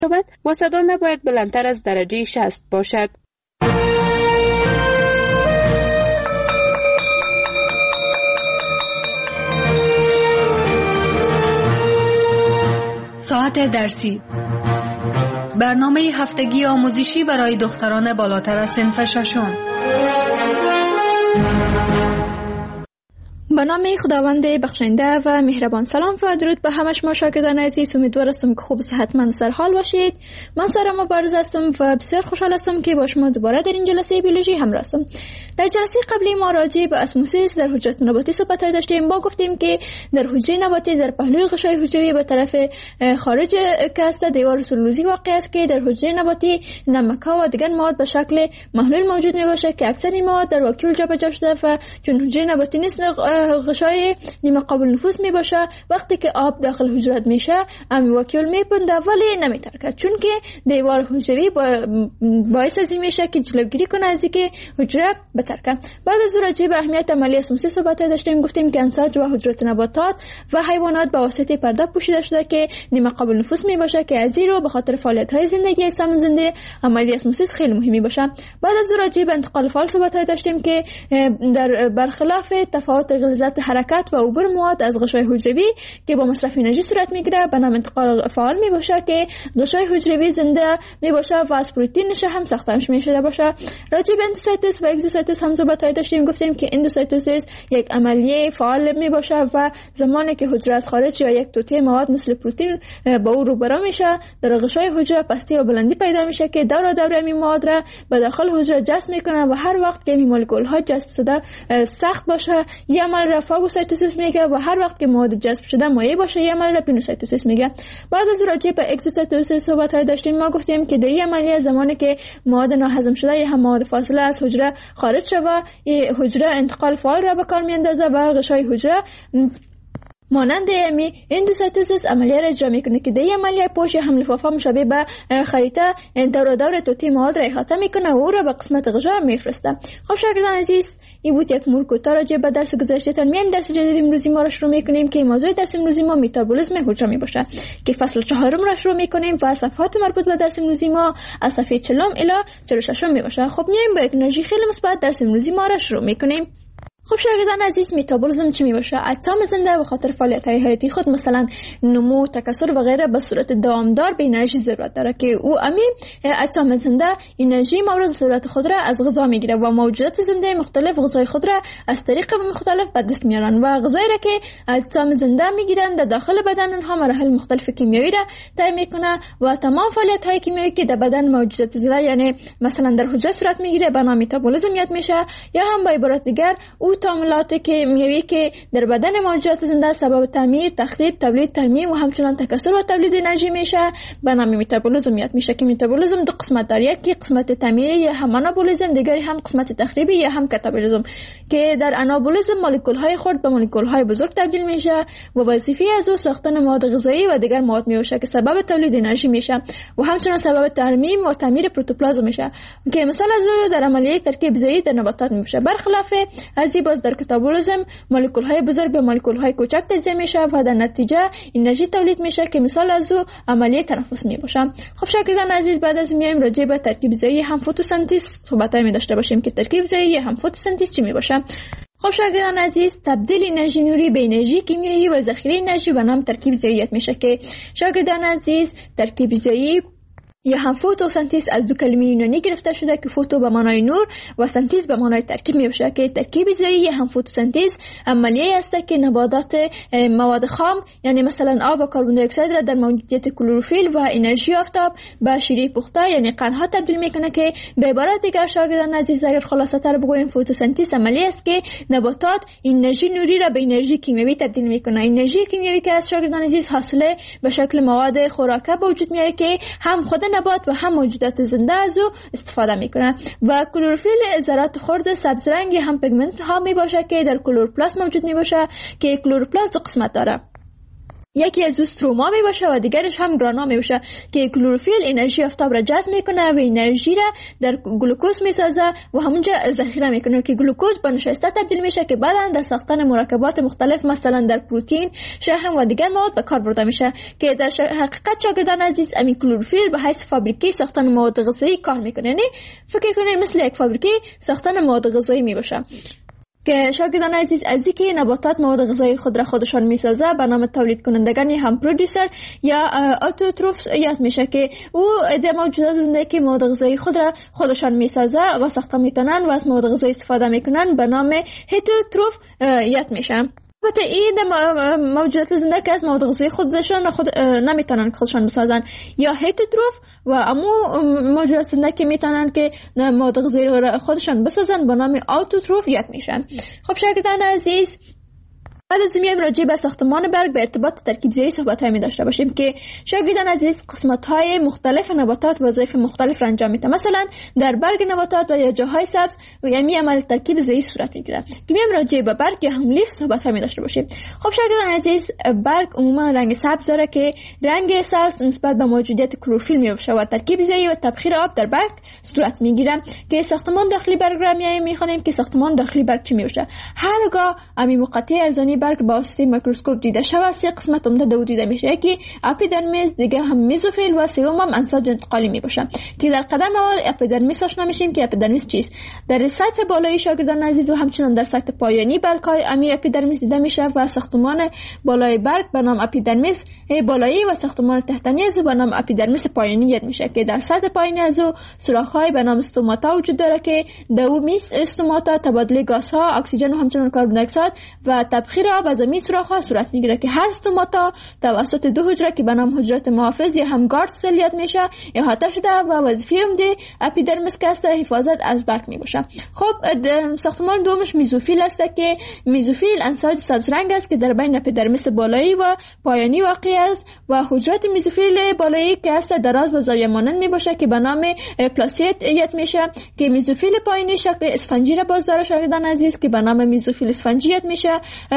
شود و صدا نباید بلندتر از درجه 60 باشد. ساعت درسی، برنامه هفتگی آموزشی برای دختران بالاتر از صنف ششم. به نام خداوند بخشنده و مهربان. سلام و درود به همه شما شاگردان عزیز. امیدوار هستم که خوب و صحتمند سر حال باشید. من سارا مبارز هستم و بسیار خوشحال هستم که با شما دوباره در این جلسه بیولوژی همراه هستم. در جلسه قبلی ما راجع به اسموسیس در حجرات نباتی صحبت داشتیم. ما گفتیم که در حجره نباتی در پهلوی غشای حجروی به طرف خارج که است دیوار سلولوزی واقع است که در حجره نباتی نمک‌ها و دیگر مواد به شکل محلول موجود میباشه که اکثر این مواد در واکیول جابجا شده و چون حجره نباتی نیست غشای نیمه قابل نفوذ می باشه. وقتی که آب داخل حجرات میشه ام واکیول میپنده ولی نمیترکه، چون که دیوار حجروی باعث از این میشه که جلوگیری کنه از اینکه حجره بترکه. بعد از راجع به اهمیت عملی اسموسیس صحبت داشتیم. گفتیم که انساج و حجرات نباتات و حیوانات به واسطه پرده پوشیده شده که نیمه قابل نفوذ می باشه که از این رو به خاطر فعالیت های زندگی اجسام زنده عملی اسموسیس خیلی مهمی باشه. بعد از راجع به انتقال فعال صحبت داشتیم که در برخلاف تفاوت غلظت حرکت و عبور مواد از غشای حجروی که با مصرف انرژی صورت میگیره به نام انتقال فعال می باشه که غشای حجروی زنده می باشه و از پروتئینش هم ساختمش می شده باشه. راجع به اندوسایتوس و اگزوسایتوس هم صحبت داشتیم. گفتیم که اندوسایتوسیس یک عملیه فعال می باشه و زمانی که حجره از خارج یا یک توته مواد مثل پروتئین با او روبرو میشه در غشای حجره پستی و بلندی پیدا میشه که دور دور این مواد را به داخل حجره جذب میکنه و هر وقت که این مولکول ها جذب شده سخت باشه یه عمل را فاگوسایتوسیس میگه و هر وقت که مواد جذب شده مایع باشه یه عمل را پینوسایتوسیس میگه. بعد از راجع به اگزوسایتوسیس صحبت داشتیم. ما گفتیم که در این عملیه زمانی که مواد ناهضم شده یا هم مواد فاصله از حجره خارج شود حجره انتقال فعال را به کار میاندازه و غشای حجره مانند امی اندوسایتوسیس عملیه را اجرا میکنه که در این عملیه پوش هم لفافه مشابه به خریطه دور توتی مواد را احاطه میکنه و او را به قسمت غشا میفرسته. خب شاگردان عزیز، این بود یک مرور کوتاه راجع به درس گذشتهتان. میایم درس جدید امروزی ما را شروع میکنیم که موضوع درس امروزی ما متابولیسم حجره میباشه که فصل 4 را شروع میکنیم و صفحات مربوط به درس امروزی ما از صفحه 40 الی 46 میباشه. خب میایم با یک انرژی خیلی مثبت درس امروزی ما را شروع میکنیم. خب شاگردان عزیز، متابولیسم چی میباشه؟ اجسام زنده به خاطر فعالیت‌های حیاتی خود مثلا نمو، تکثر و غیره به صورت دامدار به انرژی ضرورت داره که او اجسام زنده انرژی مورد ضرورت خود را از غذا میگیره و موجودات زنده مختلف غذای خود را از طریق مختلف به دست میارن و غذایی را که اجسام زنده میگیرن در داخل بدن اونها مراحل مختلف کیمیایی را طی میکنه و تمام فعالیت‌های کیمیایی که در بدن موجودات زنده یعنی مثلا در حجره صورت میگیره به نام متابولیسم یاد میشه. یا هم به عبارت دیگر او تعاملات کیمیایی که در بدن موجودات زنده سبب تعمیر، تخریب، تولید، ترمیم و همچنان تکثر و تولید انرژی میشه به نام متابولیسم یاد میشه که متابولیسم دو قسمت داره، یکی قسمت تعمیری یا هم آنابولیسم، دیگری هم قسمت تخریبی یا هم کاتابولیسم که در آنابولیسم مولکول های خرد به مولکول های بزرگ تبدیل میشه و وظیفه از او ساختن مواد غذایی و دیگر مواد میشه که سبب تولید انرژی میشه و همچنان سبب ترمیم و تعمیر پروتوپلازم میشه که مثال از او در عملیه ترکیب غذایی در نباتات میشه. برخلاف از باز در کاتابولیسم مولکول های بزرگ به مولکول های کوچک تجزیه میشه و در نتیجه انرژی تولید میشه که مثال از او عملیه تنفس میباشه. خب شاگردان عزیز، بعد از میایم راجع به ترکیب غذایی هم فتوسنتز صحبت می داشته باشیم که ترکیب غذایی هم فتوسنتز چی میباشه. خب شاگردان عزیز، تبدیل انرژی نوری به انرژی کیمیایی و ذخیره انرژی به نام ترکیب غذایی میشه که شاگردان عزیز ترکیب غذایی یا هم فوتوسنتز از دو کلمه یونانی گرفته شده که فوتو به معنای نور و سنتز به معنای ترکیب میشه که ترکیب غذایی یا هم فوتوسنتز عملیه است که نباتات مواد خام یعنی مثلا آب و کربن دی اکساید را در موجودیت کلروفیل و انرژی آفتاب به شیره پخته یعنی قندها تبدیل میکنه که به عبارت دیگر شاگردان عزیز اگر خلاصه تر بگوییم فوتوسنتز عملیه است که نباتات انرژی نوری را به انرژی کیمیایی تبدیل میکنه. انرژی کیمیایی که از شاگردان عزیز حاصله به شکل مواد خوراکه به وجود میاد که هم خود نبات و هم موجودات زنده از او استفاده میکنه و کلروفیل ذرات خرد سبز رنگ هم پیگمنت ها می باشه که در کلوروپلاست موجود می باشه که کلوروپلاست دو قسمت داره. یکی از استروما می باشه و دیگرش هم گرانا می باشه که کلروفیل انرژی آفتاب را جذب میکنه و انرژی را در گلوکوز میسازه و همونجا ذخیره میکنه که گلوکوز به نشاسته تبدیل میشه که بعدا در ساختن مرکبات مختلف مثلا در پروتئین، شحم و دیگر مواد به کار برده میشه که در حقیقت شاگردان عزیز همین کلروفیل به حیث فابریکه ساختن مواد غذایی کار میکنه. یعنی فکر کنید مثل یک فابریکه ساختن مواد غذایی می باشه که شاگردان عزیز از اینکه نباتات مواد غذایی خود را خودشان میسازه به نام تولید کنندگان هم پرودوسر یا اتوتروف یاد میشه که او عده موجودات زنده که مواد غذایی خود را خودشان میسازه و ساخته میتونن و از مواد غذایی استفاده میکنن به نام هتروتروف یاد میشه. البته این موجودات زنده که از مواد غذایی خودشان نمیتونن خودشان بسازن یا هتروتروف و امو موجودات زنده که میتونن که مواد غذایی خودشان بسازن به نام اتوتروف یاد میشن. خب شاگردان عزیز، بعد از میایم راجع به ساختمان برگ به ارتباط ترکیب زیایی صحبت‌هایی داشته باشیم که شاگردان عزیز قسمت‌های مختلف نباتات وظایف مختلف را انجام میده. مثلا در برگ نباتات و یا جاهای سبز و یمی عمل ترکیب زیایی صورت میگیره که میایم راجع به برگ یا هم لیف صحبت‌هایی داشته باشیم. خب شاگردان عزیز، برگ عموما رنگ سبز داره که رنگ سبز نسبت به موجودیت کلروفیل میباشه و ترکیب زیایی و تبخیر آب در برگ صورت میگیره که ساختمان داخلی برگ را میخوانیم که ساختمان داخلی برگ چی میباشه. هرگاه امی مقطع ارزانی برگ با واسطه میکروسکوپ دیده شود سه قسمت عمده دو دیده میشه، یکی اپیدرمیس، دیگه هم میزوفیل و سوم هم انساج انتقالی میباشه که در قدم اول اپیدرمیس آشنا میشیم که اپیدرمیس چیست. در سطح بالایی شاگردان عزیز و همچنان در سطح پایانی برگ های امی اپیدرمیس دیده میشه و ساختمان بالای برگ به نام اپیدرمیس بالایی و ساختمان تحتانی از به نام اپیدرمیس پایانی یاد میشه که در سطح پایینی از سوراخ های به نام استوماتا وجود داره که دومیس استوماتا تبادله گاز ها، اکسیژن و همچنان کاربن دی اکساید و تبخیر آب از این سوراخ‌ها صورت میگیره که هر استوماتا توسط دو حجره که به نام حجرات محافظ یا هم گارد سل یاد میشه احاطه شده و وظیفه عمده اپیدرمیس که است حفاظت از برگ میباشه. خب ساختمان دومش میزوفیل است که میزوفیل انساج سبز رنگ است که در بین اپیدرمیس بالایی و پایانی واقع است و حجرات میزوفیل بالایی که است دراز و زاویه مانند میباشه که به نام پلاسیت یاد میشه که میزوفیل پایانی شکل اسفنجی را باز داره شاگردان عزیز که به نام میزوفیل اسفنجی یاد میشه.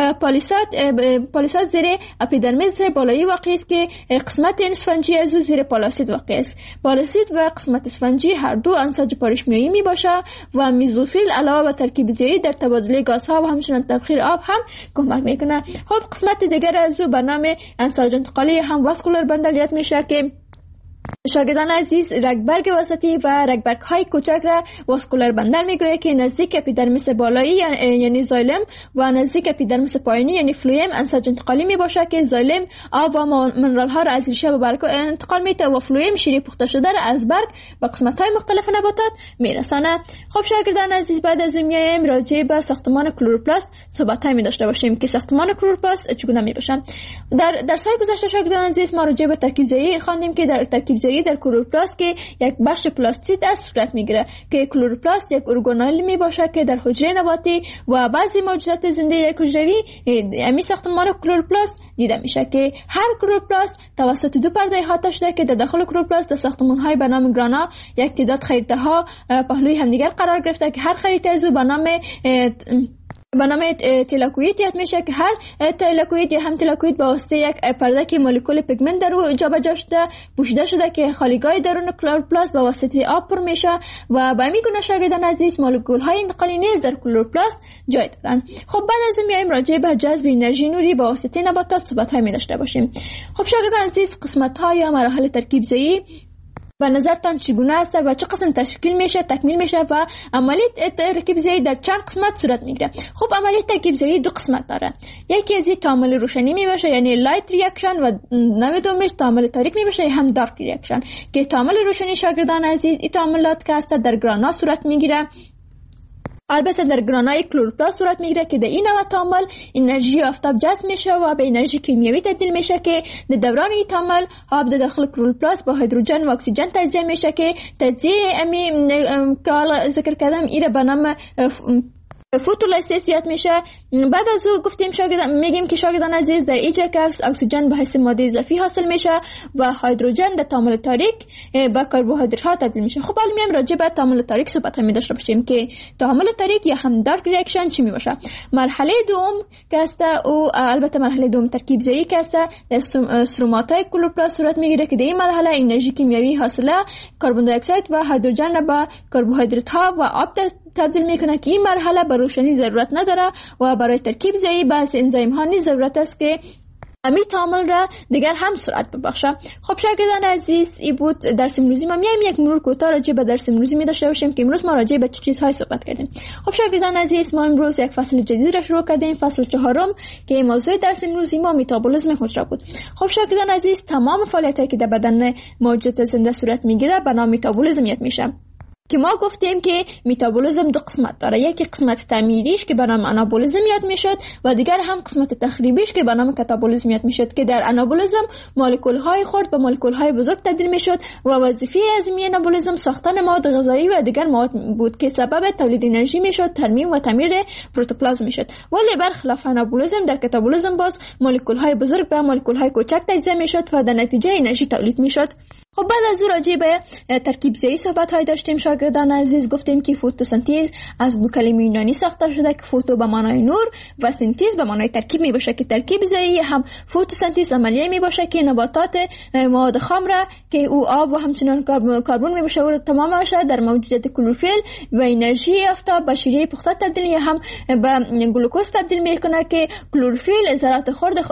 پالیساد زیر اپیدرمیس بالایی واقع است که قسمت اسفنجی از او زیر پالاسید واقع است. پالاسید و قسمت اسفنجی هر دو انساج پارشمیایی می باشه و میزوفیل علاوه بر ترکیب زیایی در تبادله گازها و همچنین تبخیر آب هم کمک میکنه. خب قسمت دیگر از او به نام انساج انتقالی هم واسکولار بندل یاد میشه که شاگردان عزیز رگبرگ وسطی و رگبرگ های کوچک را واسکولار بندل میگوید که نزدیک اپیدرمیس بالایی یعنی زایلم و نزدیک اپیدرمیس پایینی یعنی فلویم انساج انتقالی می باشه که زایلم آب و منرال ها را از ریشه به برگ انتقال میده و فلویم شیری پخته شده را از برگ به قسمت های مختلف نباتات میرسانه. خب شاگردان عزیز، بعد از این میایم راجع به ساختمان کلوروپلاست صحبت های داشته باشیم که ساختمان کلوروپلاست چگونه می باشه. در سال گذشته شاگردان عزیز ما راجع به ترکیب زیایی خواندیم که در ترکیب زیایی در کلوروپلاست که یک بخش پلاستید از صورت میگیره که کلوروپلاست یک ارگانل می باشه که در حجره نباتی و بعضی موجودات زنده یک حجروی امی ساختمان کلوروپلاست دیده میشه که هر کلوروپلاست توسط دو پرده احاطه شده که در داخل کلوروپلاست در ساختمان های به نام گرانا یک تعداد خریطه ها پهلوی همدیگر قرار گرفته که هر خریطه از به نام تلاکوید یاد میشه که هر تلاکوید یا هم تلاکوید با واسطه یک پرده که مولکول پیگمنت در او جابجا شده پوشیده شده که خالیگاه درون کلوروپلاست با واسطه آب پر میشه و به همین گونه شاگردان عزیز مولکول های انتقالی نیز در کلوروپلاست جای دارن. خب بعد از اون میایم راجع به جذب انرژی نوری با واسطه نباتات صحبت های می داشته باشیم. خب شاگردان عزیز، قسمت ها یا مراحل ترکیب زیایی به نظرتان چگونه است و چه قسم تکمیل میشه و عملیات ترکیب زیایی در چند قسمت صورت میگیره؟ خب عملیات ترکیب زیایی دو قسمت داره. یکی از این تعامل روشنی میباشه یعنی لایت ریاکشن و نوع دومش تعامل تاریک میباشه هم دارک ریاکشن که تعامل روشنی شاگردان عزیز این تعاملات که است در گرانا صورت میگیره. البته در گرانای کلوروپلاست صورت میگیره که در این نوع تعامل انرژی آفتاب جذب میشه و به انرژی کیمیایی تبدیل میشه که در دوران این تعامل آب در داخل کلوروپلاست با هیدروژن و اکسیژن تجزیه میشه که تجزیه امی که ذکر کردم ایره به نام فوتولیسیس یاد میشه. بعد از او گفتیم میگیم که شاگردان عزیز در اینجا که اکسیژن به حیث ماده اضافی حاصل میشه و هیدروژن در تعامل تاریک با کربوهیدرات ها تبدیل میشه. خب حالا میام راجع به تعامل تاریک صحبت می داشته باشیم که تعامل تاریک یا هم دارک ریاکشن چی می باشه. مرحله دوم که است او البته مرحله دوم ترکیب زایی که است در استروماتای کلوروپلاست صورت میگیره که در این مرحله انرژی کیمیایی حاصله کربن دی اکساید و هیدروژن را به کربوهیدرات ها و آب تبدیل میکنه که این مرحله به روشنی ضرورت نداره و برای ترکیب زایی بعض انزایم ها نیز ضرورت است که امی تعامل را دیگر هم سرعت ببخشه. خب شاگردان عزیز این بود درس امروزی ما. میایم یک مرور کوتاه راجع به درس امروزی می داشته باشیم که امروز ما راجع به چه چیزهای صحبت کردیم. خب شاگردان عزیز ما امروز یک فصل جدید را شروع کردیم، فصل 4 که موضوع درس امروزی ما متابولیسم حجره بود. خب شاگردان عزیز تمام فعالیتایی که در بدن موجودات زنده صورت میگیره به نام متابولیسم یاد میشه. که ما گفتیم که متابولیسم دو قسمت داره، یکی قسمت تعمیریش که به نام آنابولیسم یاد میشد و دیگر هم قسمت تخریبیش که به نام کاتابولیسم یاد میشد که در آنابولیسم مولکول های خرد به مولکول های بزرگ تبدیل میشد و وظیفه اعظمی آنابولیسم ساختن مواد غذایی و دیگر مواد بود که سبب تولید انرژی میشد، ترمیم و تعمیر پروتوپلازم میشد. ولی برخلاف آنابولیسم در کاتابولیسم باز مولکول های بزرگ به مولکول های کوچک تجزیه میشد و در نتیجه انرژی تولید میشد. خب بعد از او راجع به ترکیب زایی صحبت های داشتیم شاگردان عزیز. گفتیم که فتوسنتز از دو کلمه یونانی ساخته شده که فوتو به معنای نور و سنتز به معنای ترکیب می باشه که ترکیب زایی هم فتوسنتز عملیه می باشه که نباتات مواد خام را که او آب و همچنان کربن می باشه و تمام باشه در موجودیت کلروفیل و انرژی آفتاب به شیره پخته تبدیل یا هم به گلوکوز تبدیل میکنه که کلروفیل ذرات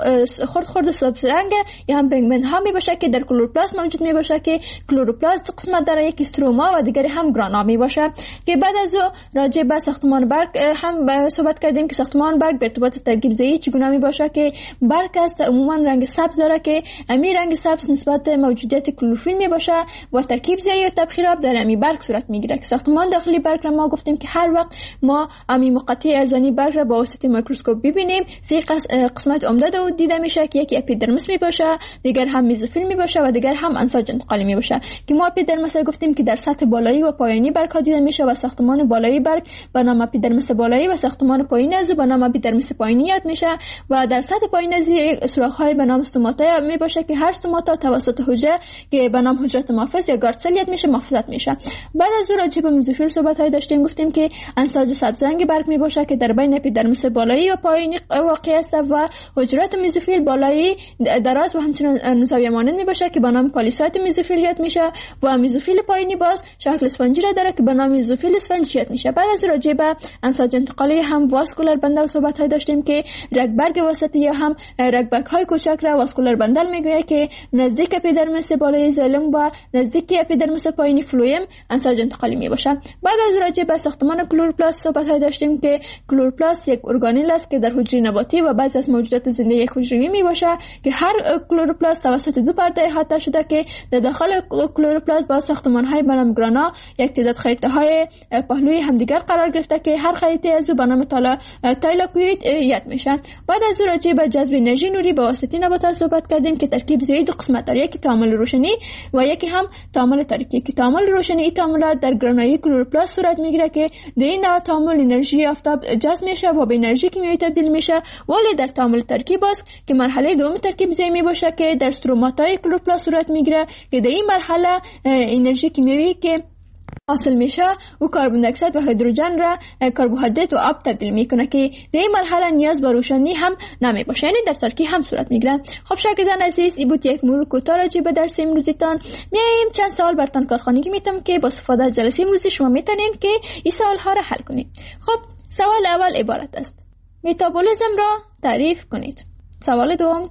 خرد سبز رنگ یا هم پیگمنت ها می باشه که در کلوروپلاست موجود می باشه که کلوروپلاست قسمت داره، یک استروما و دیگری هم گرانا می باشه. که بعد از راجع به ساختمان برگ هم صحبت کردیم که ساختمان برگ به ارتباط ترکیب زایی چگونه می باشه که برگ است عموما رنگ سبز داره که امی رنگ سبز نسبت موجودیت کلروفیل می باشه و ترکیب زایی و تبخیر آب در امی برگ صورت می گیره. که ساختمان داخلی برگ را ما گفتیم که هر وقت ما امی مقطع ارزانی برگ را با واسطه میکروسکوپ ببینیم سه قسمت عمده دیده میشه که یکی اپیدرمیس می باشه، دیگر هم میزوفیل می باشه و دیگر هم انساج انتقالی می باشه. که ما اپیدرمیس گفتیم که در سطح بالایی و پایینی برگ ها دیده میشه و ساختمان بالایی برگ به نام اپیدرمیس بالایی و ساختمان پایینی از به نام اپیدرمیس پایینی یاد میشه و در سطح پایین از سوراخ های به نام استوماتا می باشه که هر استوماتا توسط حجره که به نام حجره محافظ یا گارد سل یاد میشه محافظت میشه. بعد از اون راجع به میزوفیل صحبت های داشتیم، گفتیم که انساج سبز رنگ برگ می باشه که در بین اپیدرمیس بالایی و پایینی واقع است و حجرات میزوفیل بالایی دراز و همچنین زاویه مانند می باشه که به نام پالیساید میزوفیل یاد میشه و میزوفیل پایینی باز شکل اسفنجی را داره که به نام میزوفیل اسفنجی یاد میشه. بعد از راجع به انساج انتقالی هم واسکولار بندل صحبت های داشتیم که رگبرگ وسطی یا هم رگبرگ های کوچک را واسکولار بندل میگوید که نزدیک اپیدرمیس بالایی زایلم و نزدیک اپیدرمیس پایینی فلویم انساج انتقالی می باشه. بعد از راجع به ساختمان کلوروپلاست صحبت های داشتیم که کلوروپلاست یک ارگانیل است که در حجره نباتی و بعضی از موجودات زنده یک حجروی می باشه که هر کلوروپلاست توسط دو پرده احاطه شده که در داخل کلوروپلاست با ساختمان های به نام گرانا یک تعداد خریطه های پهلوی همدیگر قرار گرفته که هر خریطه از او به نام تایلاکوئید یاد میشن. بعد از او راجع به جذب انرژی نوری به واسطه نباتات صحبت کردیم که ترکیب زایی دو قسمت داره، یکی تعامل روشنی و یکی هم تعامل تاریکی. که تعامل روشنی تعاملات در گرانایی کلوروپلاست صورت میگیره که در این نوع تعامل انرژی آفتاب جذب میشه و به انرژی کیمیایی تبدیل میشه. ولی در تعامل تاریکی باز که مرحله دوم ترکیب زایی می باشه که در استروماتای کلوروپلاست صورت میگیره که در این مرحله انرژی کیمیایی که حاصل میشه و کربن دی اکساید و هیدروژن را کربوهیدرات و آب تبدیل میکنه که در این مرحله نیاز به روشنی هم نمی باشه، یعنی در ترکیب هم صورت میگیره. خب شاگردان عزیز این بود یک مرور کوتاه راجع به درس امروزیتان. میایم چند سوال براتون کارخانگی میتونم که با استفاده از جلسه امروزی شما میتونین که این سوال ها را حل کنید. خب سوال اول عبارت است: متابولیسم را تعریف کنید. سوال دوم: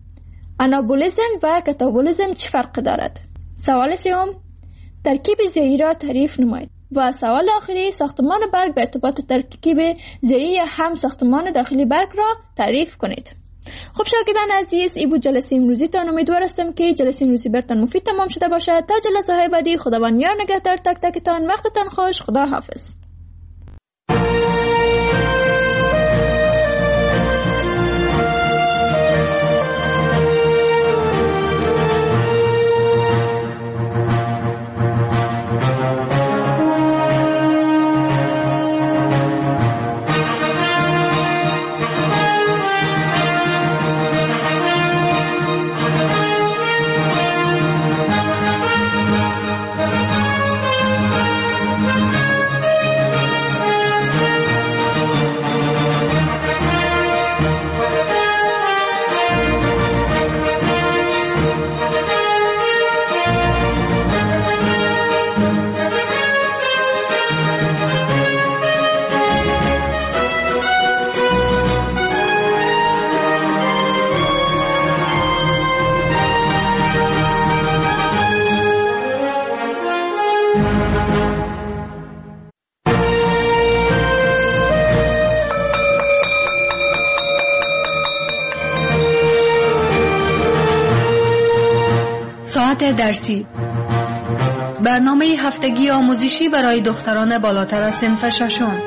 آنابولیسم و کاتابولیسم چه فرق دارد؟ سوال سوم: ترکیب زایی را تعریف نمایید. و سوال آخری: ساختمان برگ به ارتباط ترکیب زایی هم ساختمان داخلی برگ را تعریف کنید. خب شاگردان عزیز این بود جلسه امروزی تان. امیدوار هستم که جلسه امروزی برتان مفید تمام شده باشد. تا جلسه های بعدی خداوند یار نگهدار تک تکتان. وقتتان خوش. خدا حافظ. صفحات درسی، برنامه هفتگی آموزشی برای دختران بالاتر از صنف ششم.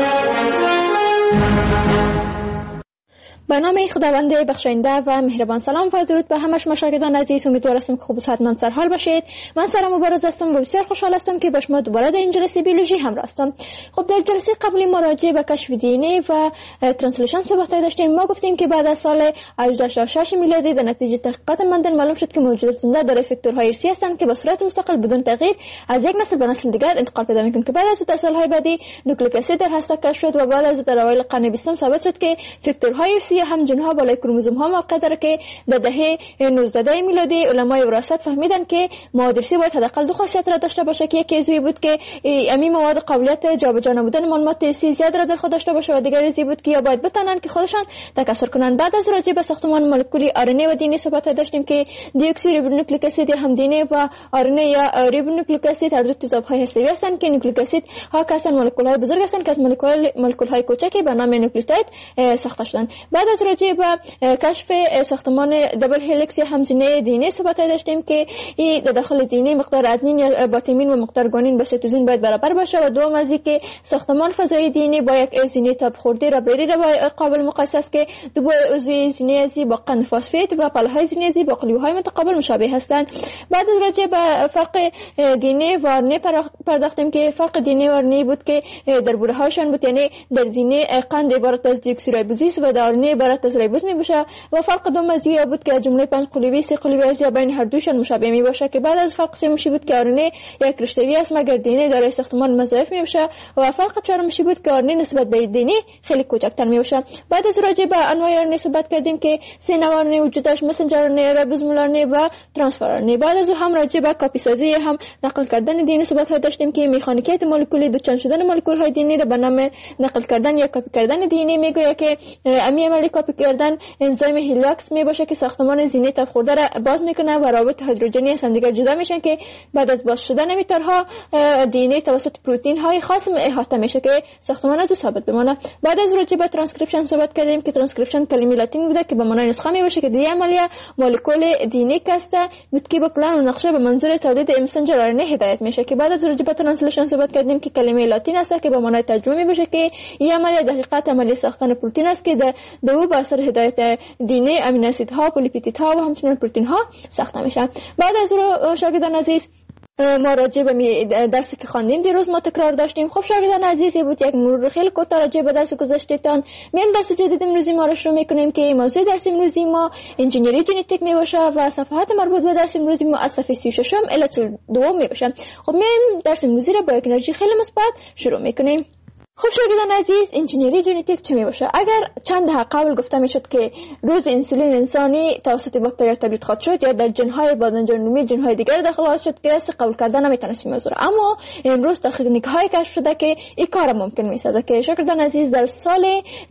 به نام خداوند بخشاینده و مهربان. سلام و درود به همه شما شاگردان عزیز. امیدوار هستم که خوب و صحتمند سرحال باشید. من سارا مبارز هستم و بسیار خوشحال هستم که با شما دوباره در این جلسه بیولوژی همراه هستم. خب در جلسه قبلی ما راجع به کشف دی ان ای و ترانسلیشن صحبت داشتیم. ما گفتیم که بعد از سال 1866 میلادی در نتیجه تحقیقات مندل معلوم شد که موجودات زنده دارای فاکتورهای ارثی هستند که به صورت مستقل بدون تغییر از یک نسل به نسل دیگر انتقال پیدا میکنند که بعد از در سالهای بعدی نوکلیک اسید در هسته کشف شد و بعد از در اوایل قرن 20 ثابت شد که فاکتورهای ارثی هم جنها بالای کروموزوم ها موقع داره که در دهه 19 میلادی علمای وراثت فهمیدن که مواد ارثی باید حداقل دو خاصیت را داشته باشه که یکی ازوی بود که امی مواد قابلیت جابجا نمودن معلومات ارثی زیاد را در خود داشته باشه و دیگر ازوی بود که یا باید بتونن که خودشان تکثر کنن. بعد از راجع به ساختمان مولکولی آر ان ای و دی ان ای صحبت داشتیم که دیوکسیریبونوکلیک اسید هم دی ان ای و آر ان ای یا ریبونوکلیک اسید هر دو تضادهای هسته‌ای هستند که نوکلیک اسید ها کسان مولکول های بزرگ هستند که از مولکول های کوچکی به نام نوکلیوتاید ساخته شدند. بعد از راجع به کشف ساختمان دبل هلیکس یا همزینه دی ان ای صحبت داشتیم که این در داخل دی ان ای مقدار ادنین یا باتامین و مقدار گوانین با سیتوزین باید برابر باشه و دوم از اینکه ساختمان فضایی دی ان ای با یک زینه تاب خورده رابری را قابل مقایسه است که دو عضوی زینه ازی با قند فسفید و پلهای زینه ازی با قلیوهای متقابل مشابه هستند. بعد از راجع به فرق دی ان ای و آر ان ای پرداختیم که فرق دی ان ای و آر ان ای بود که در بوره هاشون بود، یعنی در زینه قند عبارت از دیوکسیریبوزیس و در آر ان ای عبارت از ریبوز می باشه و فرق دوم از این بود که جمله 5 قلوی 3 قلوی از یا بین هر دوشون مشابه می باشه که بعد از فرق سومی بود که آر ان ای یک رشته‌ای است مگر دی ان ای دارای ساختمان مضاعف می باشه و فرق چهارم بود که آر ان ای نسبت به دی ان ای خیلی کوچکتر می باشه. بعد از راجع به انواع آر ان ای صحبت کردیم که سه نوع آر ان ای وجود داشت: مسنجر آر ان ای، ریبوزومال آر ان ای و ترانسفر آر ان ای. بعد از هم راجع به کپی سازی هم نقل کردن دی ان ای صحبت داشتیم که مکانیکیت مولکولی دوچند شدن مولکول های دی ان ای را به نام نقل کردن یا کپی کردن دی ان ای میگوید که امی عملی کپی کردن انزیم هیلاکس می باشه که ساختمان زینه تاب خورده را باز میکنه و روابط هیدروژنی از هم دیگر جدا میشن که بعد از باز شدن امیترها دی ان ای توسط پروتئین های خاص احاطه میشه که ساختمان از او ثابت بمانه. بعد از راجع به ترانسکریپشن صحبت کردیم که ترانسکریپشن کلمه لاتین بوده که به معنای نسخه می باشه که دی عملیه مولکول دی ان ای کسته بود که با پلان و نقشه به منظور تولید مسنجر آر ان ای هدایت میشه که بعد از راجع به ترانسلیشن صحبت کردیم که کلمه لاتین است که به معنای ترجمه می باشه که این عملیه در حقیقت عملیه ساختن پروتئین است که در او با اثر هدایت دی ان ای امینو اسیدها، پلیپتیدها و همچنین پروتئین ها ساخته میشن. بعد از اون شاگردان عزیز ما راجع به درسی که خواندیم دیروز ما تکرار داشتیم. خب شاگردان عزیز بود یک مرور خیلی کوتاه راجع به درس گذشتهتان. میام درس جدید امروزی ما رو شروع میکنیم که موضوع درس امروزی ما انجینری ژنتیک می باشه و صفحات مربوط به درس امروزی ما از صفحه 36 الی 42 می باشه. خب میام درس امروزی رو با یک انرژی خیلی مثبت شروع میکنیم. خب شاگردان عزیز، انجینری ژنتیک چه می باشه؟ اگر چند دهه قبل گفته میشد که روز انسولین انسانی توسط باکتریا تولید خواهد شد یا در ژن‌های بادنجان‌نمایی ژن‌های دیگر داخل خواهد شد که قبول کردن نمیتونست موضوع، اما امروز تکنیک‌های کشف شده که این کار ممکن میسازه که شاگردان عزیز در سال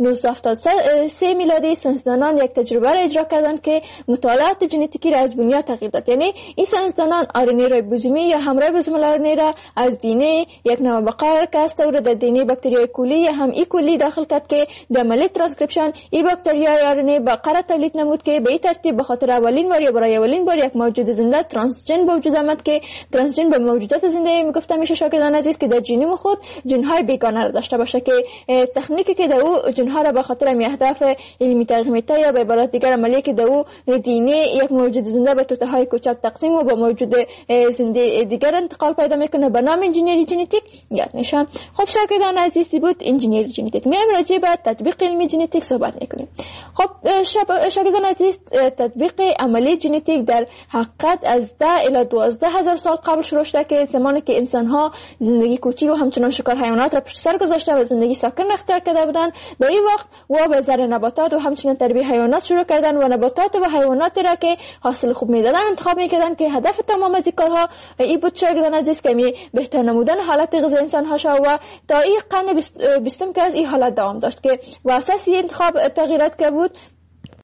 1973 میلادی ساینسدانان یک تجربه را اجرا کردند که مطالعات ژنتیکی را از بنیاد تغییر داد. یعنی این ساینسدانان آر ان ای ریبوزومی یا هم ریبوزومال آر ان ای را از دی ان ای یک نوع بقا کاسته و در دی ان ای باکتریا کولی یا هم ایکولی داخل کرد که در عملیه ترانسکریپشن این باکتریای آر ان ای بقا تولید نمود که به این ترتیب به خاطر اولین بار یا برای اولین بار یک موجود زنده ترانسژن به وجود آمد که ترانسژن به موجودات زنده میگفته میشه شاگردان عزیز که در ژنوم خود ژن‌های بیگانه را داشته باشه که تکنیکی که در او ژن‌ها را به خاطر اهداف علمی ترجمه یا به عبارت دیگر عملیه که در او دی ان ای یک موجود زنده به توته‌های کوچک تقسیم و با موجود زنده دیگر انتقال پیدا میکنه به نام انجینری ژنتیک یاد میشه. خب شاگردان عزیز بود انجینری ژنتیک. میایم راجع به تطبیق علمی ژنتیک صحبت میکنیم. خب شاگردان عزیز، تطبیق عملی ژنتیک در حقیقت از 10 الی 12000 سال قبل شروع شده که زمانی که انسان ها زندگی کوچی و همچنان شکار حیوانات را پشت سر گذاشته و زندگی ساکن اختیار کرده بودند، به این وقت و به زر نباتات و همچنان تربیت حیوانات شروع کردن و نباتات و حیواناتی را که حاصل خوب میدادن انتخاب میکردن که هدف تمام از این کارها این بود شاگردان عزیز که بهتر نمودن حالت غذایی انسان ها شد و تا این قرن 20 که از این حالت دوام داشت که و اساس این انتخاب تغییرات که بود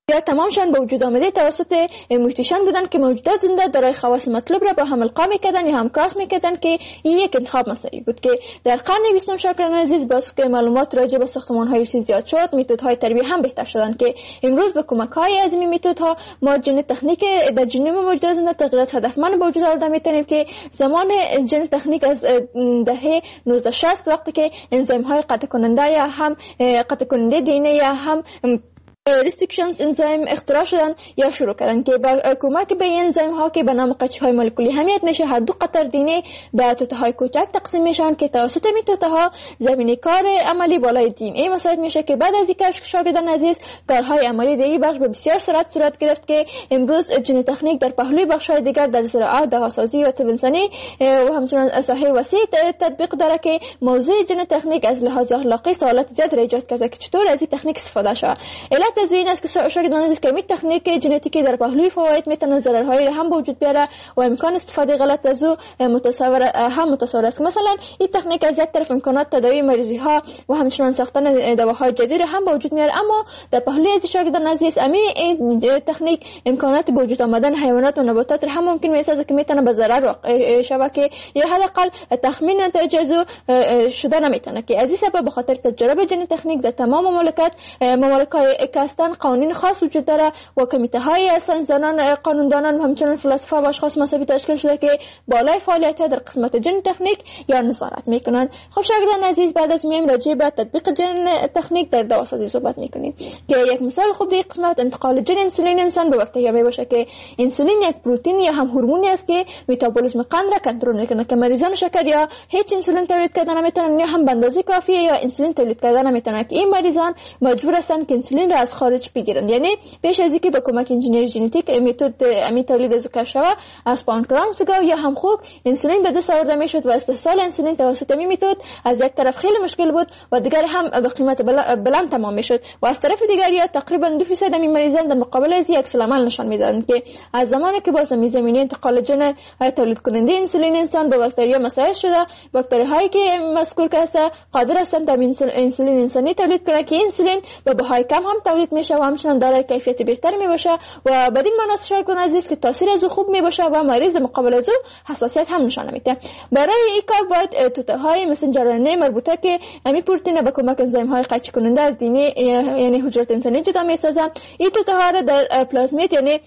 یا تمامشان به وجود آمده توسط موتیشن بودن که موجودات زنده دارای خواص مطلوب را با هم القا میکردن یا هم کراس میکردن که این یک انتخاب مسئله بود که در قرن 20 شاگردان عزیز باز که معلومات راجع به ساختمان‌های زیاد شد، متدهای تربیه هم بهتر شدن که امروز به کمک‌های از این متدها ما ژن تکنیک در ژنوم موجودات زنده تغییرات هدفمند به وجود آورده میتونیم که زمان ژن تکنیک از دهه 1960 وقتی که انزیم‌های قطع کننده یا هم قطع کننده دی یا هم ریستریکشنز انزیم اختراع شدن یا شروع کردن که با کمک به این انزیم ها که به نام قطعه های مولکولی اهمیت میشه هر دو قطر دی به توته های کوچک تقسیم میشن که توسط این توته ها زمینه کار عملی بالای دی ای مساعد میشه که بعد از اینکه شاگردان عزیز کارهای عملی در بخش به بسیار سرعت صورت گرفت که امروز ژن تکنیک در پهلوی بخش های دیگر در زراعت، دواسازی و طب انسانی و همچنین ساحه وسیع تطبیق داره که موضوع ژن تکنیک از لحاظ اخلاقی سوالات زیاد را ایجاد کرده که چطور از این تکنیک استفاده شه. علت از این است که شاگردان عزیز که این تکنیک ژنتیکی در پهلوی فواید میتونه ضررهایی را هم به وجود بیاره و امکان استفاده غلط از او متصور است. مثلا این تکنیک از یک طرف امکانات تداوی مریضی ها و همچنین ساختن دواهای جدید هم به وجود میاره، اما در پهلوی از شاگردان عزیز این تکنیک امکانات به وجود آمدن حیوانات و نباتات را هم ممکن میسازه که میتونه به ضرر شوه که یا حداقل تخمین نتایج از شده نمیتونه که از این سبب به خاطر تجربه ژن تکنیک در تمام مملکت‌های کاستان قوانین خاص وجود داره و کمیته‌های ساینسدانان، قانوندانان و همچنین فلسفه و اشخاص مذهبی تشکیل شده که بالای فعالیت‌ها در قسمت ژن تکنیک یا نظارت میکنن. خب شاگردان عزیز بعد از میایم راجع به تطبیق ژن تکنیک در دواسازی صحبت میکنیم که یک مثال خوب در قسمت انتقال ژن انسولین انسان به باکتریا میباشه که انسولین یک پروتئین یا هم هورمونی است که متابولیسم قند را کنترل میکنه که مریضان شکر یا هیچ انسولین تولید کردن نمیتونن یا هم به اندازه کافیه یا انسولین تولید کردن نمیتونن که این مریضان مجبور هستن که انسولین را از خارج بگیرن. یعنی پیش از اینکه با کمک انجینری ژنتیک متد تولید از کشوا از پانکرانس یا هم خوک انسولین به دست آورده میشد و استحصال انسولین توسط این متد از یک طرف خیلی مشکل بود و دیگر هم به قیمت بلند تمام میشد و از طرف دیگر یا تقریبا 2% این مریضان در مقابل از یک عمل نشان میدادن که از زمانی که باز زمینه انتقال ژن تولید کننده انسولین انسان به باکتریا مساعد شده، باکتری هایی که مذکور کرده قادر هستند تا انسولین انسانی تولید کنند که انسولین به بهای کم هم تولید میشه و همچنین دارای کیفیت بهتر میباشه و بدین معنی شاگردان عزیز که تاثیر از خوب میباشه و مریض مقابل از حساسیت هم نشان میده. برای این کار باید توته های مسنجر RNA مربوطه که همین پروتئین به کمک انزیم های قطع کننده از دی یعنی حجرات انسانی جدا میسازه. این توته ها را در پلازمیت یعنی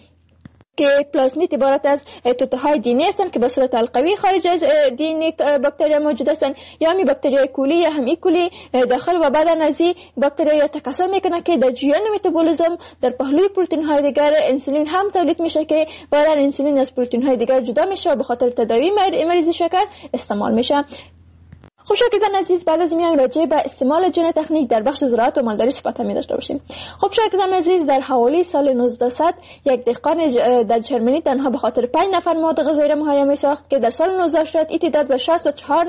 که پلازمیت عبارت از توته های دی ان ای هستند که به صورت حلقوی خارج از دی ان ای باکتریا موجود هستند یا می باکتریای کولی یا هم ایکولی داخل و بعد از این باکتریا تکثر میکنند که در جریان متابولیسم در پهلوی پروتئین های دیگر انسولین هم تولید میشه که بعد انسولین از پروتئین های دیگر جدا میشه و به خاطر تداوی مریض شکر استعمال میشه. خب شاگردان عزیز بعد از میایم راجع به استعمال ژن تکنیک در بخش زراعت و مالداری صحبت می داشته باشیم. خب شاگردان عزیز در حوالی سال 1900 یک دهقان در جرمنی تنها به خاطر 5 نفر مواد غذایی را مهیا می ساخت که در سال 1980 این تعداد به 64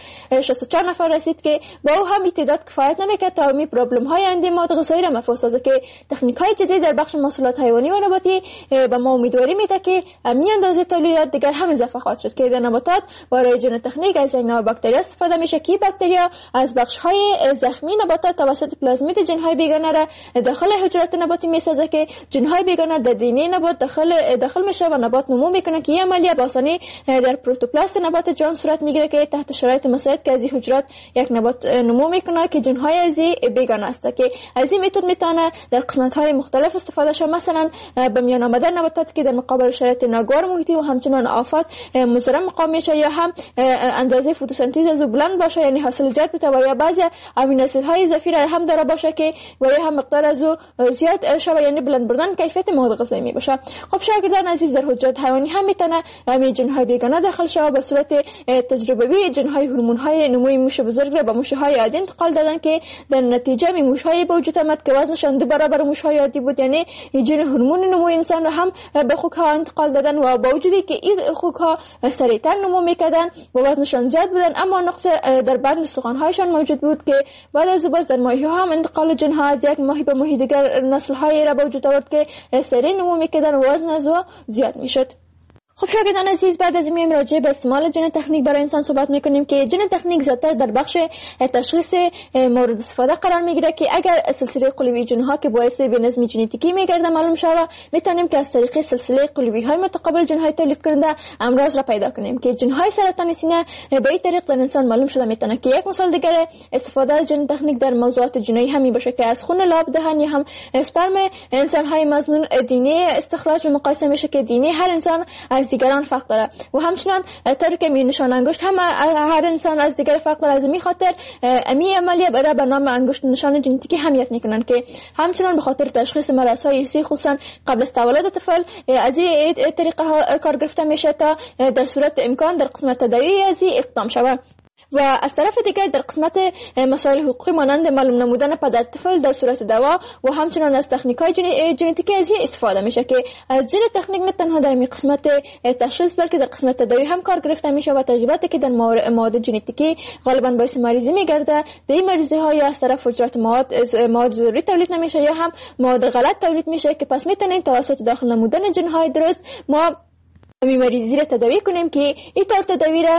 نفر رسید که با او هم این تعداد کفایت نمیکرد تا می پرابلم های اندی مواد غذایی را مفهوم سازه که تکنیک های جدید در بخش محصولات حیوانی و نباتی به ما امیدواری میده که همین اندازه تولیدات دیگر هم اضافه خواهد شد که در نباتات برای ژن تکنیک از یک نوع باکتریا استفاده میشه که باکتریا از بخش‌های زخمی نباتات توسط پلازمیت ژن‌های بیگانه را داخل حجرات نباتی می‌سازه که ژن‌های بیگانه در دی نبات داخل میشه و نبات نمو میکنه که این عملیه به آسانی در پروتوپلاست نبات جان صورت میگیره که تحت شرایط مساعد که از این حجرات یک نبات نمو میکنه که ژن‌های از بیگانه است که از این متد میتونه در قسمت‌های مختلف استفاده شه، مثلا به میان آمدن نباتات که در مقابل شرایط ناگوار محیطی و همچنین آفات مضر مقاوم میشه یا هم اندازه فتوسنتز از بلند باشه یعنی حاصل زیاد بده و یا بعضی امینو اسیدهای اضافی را هم داره باشه که و یا هم مقدار از زیاد شوه یعنی بلند بردن کیفیت مواد غذایی می باشه. خب شاگردان عزیز در حجرات حیوانی هم میتونه همین ژن‌های بیگانه داخل شه و به صورت تجربوی ژن‌های هورمون‌های نموی موش بزرگ را به موش‌های عادی انتقال دادن که در نتیجه می موش‌های به وجود آمد که وزنشان 2 برابر موش‌های عادی بود، یعنی ژن هورمون نموی انسان را هم به خوک‌ها انتقال دادن و با وجودی که این خوک‌ها سریعتر نمو می‌کردن و وزنشان زیاد بودن اما نقص در بند استخوان‌هایشان موجود بود که بعد از باز در ماهی‌ها هم انتقال ژن‌ها از یک ماهی به ماهی دیگر نسل‌های را به وجود آورد که سریع نمو می‌کردن و وزن از زیاد می‌شد. خب شاگردان عزیز، بعد از این راجع به استعمال ژن تکنیک برای انسان صحبت میکنیم که ژن تکنیک زیادتر در بخش تشخیص مورد استفاده قرار میگیره که اگر سلسله قلوی ژن ها که باعث بی‌نظمی ژنتیکی میگرده معلوم شود، میتونیم که از طریق سلسله قلوی های متقابل ژن های تولید کننده امراض را پیدا کنیم که ژن های سرطان سینه به این طریق در انسان معلوم شده میتونه. که یک مثال دیگر استفاده از ژن تکنیک در موضوعات جنایی همین باشه که از خون لاب دهن یا هم اسپرم انسان های مظنون دی استخراج و مقایسه میشه که دی هر انسان از دیگران فرق داره و همچنان طوری که نشان انگشت هم هر انسان از دیگر فرق داره. از این خاطر امی عملیه برای به نام انگشت نشان ژنتیکی اهمیت میکنن که همچنان به خاطر تشخیص مرض‌های ارثی خصوصا قبل از تولد طفل از این طریقه کار گرفته میشه تا در صورت امکان در قسمت تداوی از اقدام شود. و از طرف دیگر در قسمت مسائل حقوقی مانند معلوم نمودن پدر طفل در صورت دوا و همچنان از تکنیک‌های ژنتیکی از استفاده میشه که از ژن تکنیک نه تنها در این قسمت تشخیص بلکه در قسمت تداوی هم کار گرفته میشه و تجرباتی که در مواد ژنتیکی غالبا باعث مریضی میگرده در این مریضی ها یا از طرف حجرات مواد ضروری تولید نمیشه یا هم مواد غلط تولید میشه که پس میتونین توسط داخل نمودن ژن های درست ما مریضی را تداوی کنیم که این طور تداوی را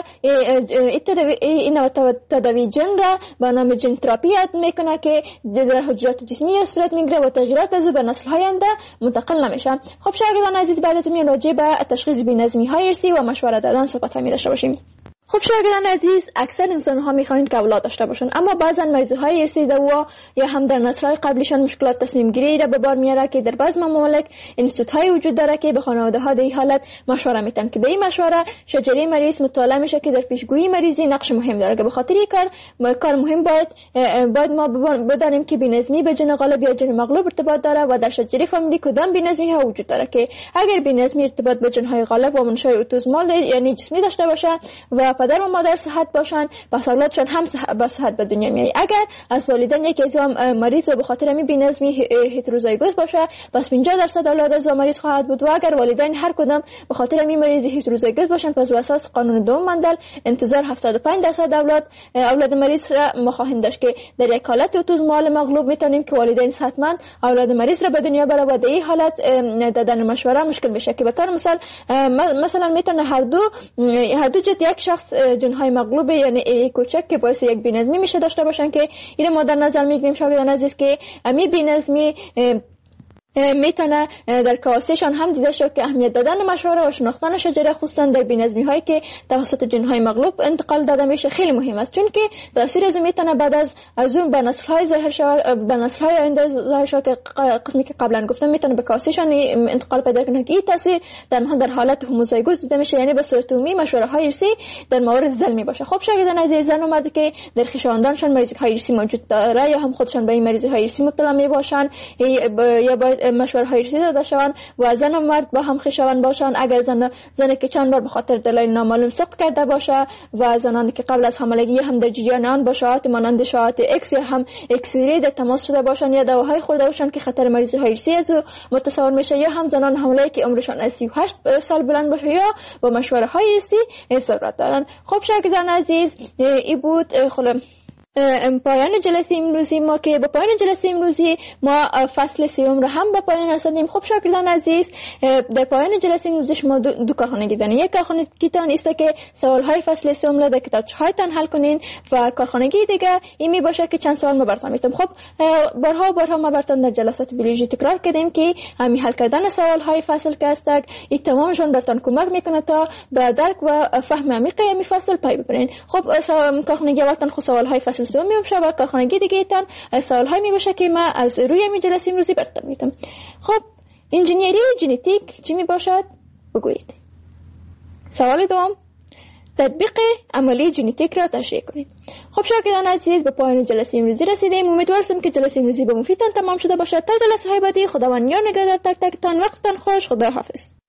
این تداوی ژن را به نام ژن تراپی یاد میکنه که در حجرات جسمی صورت میگیره و تغییرات از او به نسل های آینده منتقل نمیشن. خب شاگردان عزیز، بعد از این راجع به تشخیص بی‌نظمی های ارثی و مشوره دادن صحبت می داشته باشیم. خب شاگردان عزیز، اکثر انسان ها میخواین که اولاد داشته باشن، اما بعضا مریضی های ارثی دوا یا هم در نسل های قبلیشان مشکلات تصمیم گیری را به بار میاره که در بعض ممالک انستیتوت های وجود داره که به خانواده ها در این حالت مشوره میتن که در این مشوره شجره مریض مطالعه میشه که در پیشگویی مریضی نقش مهم داره که به خاطر این کار مهم باید ما بدانیم که بی‌نظمی به ژن غالب یا ژن مغلوب ارتباط داره و در شجره فامیلی کدام بی‌نظمی ها وجود داره که اگر بی‌نظمی ارتباط به ژن های غالب و منشأ اوتوزمال یعنی جسمی داشته باشه و پدر و مادر صحت باشن، پس اولادشان هم با صحت به دنیا میاد. اگر از والدین یکی از مریض و به خاطر همین بی‌نظمی هتروزایگوس باشه، پس 50% اولاد از مریض خواهد بود و اگر والدین هر کدام به خاطر همین مریضی هتروزایگوس باشن، پس بر اساس قانون دوم مندل انتظار 75% اولاد مریض را ما خواهیم داشت که در یک حالت اوتوزمال مغلوب میتونیم که والدین صحتمند اولاد مریض را به دنیا بیاره و در این حالت دادن مشوره مشکل میشه که به طور مثلا میتونه هر دو جد یک شخص ژن‌های مغلوب یعنی کوچک که باعث یک بی‌نظمی میشه داشته باشن که این ما در نظر میگیریم شاگردان عزیز که امی بی‌نظمی میتونه در کاسهشان هم دیده شد که اهمیت دادن مشوره و شناختن شجره خصوصا در بی‌نظمی هایی که توسط ژن‌های مغلوب انتقال داده میشه خیلی مهم است، چون که تاثیر از میتونه بعد از اون به نسل‌های ظاهر شود، به نسل‌های آینده ظاهر شود که قسمی که قبلا گفتم میتونه به کاسهشان انتقال پیدا کنه که این تاثیر در حالت هوموزایگوس دیده میشه، یعنی به صورت عمومی مشوره‌های ارثی در موارد زلمی باشه. خب شاگردان عزیز، زن و مردی که در خویشاوندانشان مریضی‌های ارثی موجود داره یا هم خودشان به این مریضی‌های ارثی مبتلا میباشن یا باید مشوره‌های ارثی داده شوند و زن و مرد با هم خویشاوند باشند. اگر زنی که چند بار به خاطر دلایل نامعلوم سقط کرده باشه و زنانی که قبل از حاملگی هم در جریان آن با شایعات مانند شایعات ایکس یا هم اکسری در تماس شده باشند یا دواهای خورده باشند که خطر مریضی‌های ارثی از او متصور میشه، یا هم زنان حامله که عمرشان از 38 سال بلند باشه یا با مشوره‌های ارثی ضرورت دارند. خب شاگردان عزیز، این بود پایان جلسه امروزی ما که با پایان جلسه امروزی ما فصل سوم را هم به پایان رساندیم. خب شاگردان عزیز، در پایان جلسه امروزی شما دو کارخانگی دارین. یک کارخانگیتان است که سوال‌های فصل سوم را در کتابچه‌هایتان حل کنین و کارخانگی دیگه این می باشه که چند سوال ما براتون میتونم. خب بارها ما براتون در جلسات بیولوژی تکرار کردیم که همین حل کردن سوال‌های فصل که هستند این تمامشون براتون کمک میکنه تا به درک و فهم عمیق این فصل پی ببرین. خب کارخانگی اولتون خود سوال‌های فصل سوم میشه و کارخانگی دیگه ایتان سوال‌های میباشه که ما از روی این جلسه امروزی براتون میتونم. خب انجینیری ژنتیک چی میباشد؟ بگویید. سوال دوم، تطبیق عملی ژنتیک را تشریح کنید. خب شاگردان عزیز، به پایان جلسه امروزی رسیدیم. امیدوارم که جلسه امروزی به مفیدتان تمام شده باشد. تا جلسه های بعدی خداوند یار نگهدار تک تکتان. وقتتان خوش. خدا حافظ.